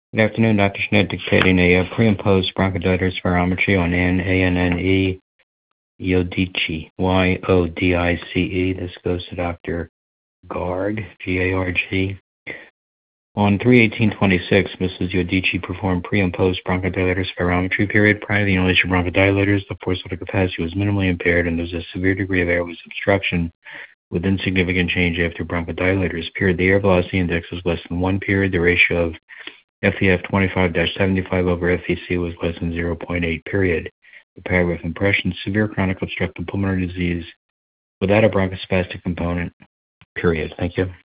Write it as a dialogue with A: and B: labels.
A: Good afternoon, Dr. Schnitt, dictating a pre and post bronchodilator spirometry on ANNE Yodice, Yodice. This goes to Dr. Garg, Garg. On 3/18/26, Mrs. Yodice performed pre and post bronchodilator spirometry period. Prior to the inhalation of bronchodilators, the forced vital capacity was minimally impaired, and there was a severe degree of airways obstruction with insignificant change after bronchodilators. Period. The air velocity index was less than 1. Period. The ratio of FEF 25-75 over FEC was less than 0.8. Period. The paragraph impression: severe chronic obstructive pulmonary disease without a bronchospastic component. Period. Thank you.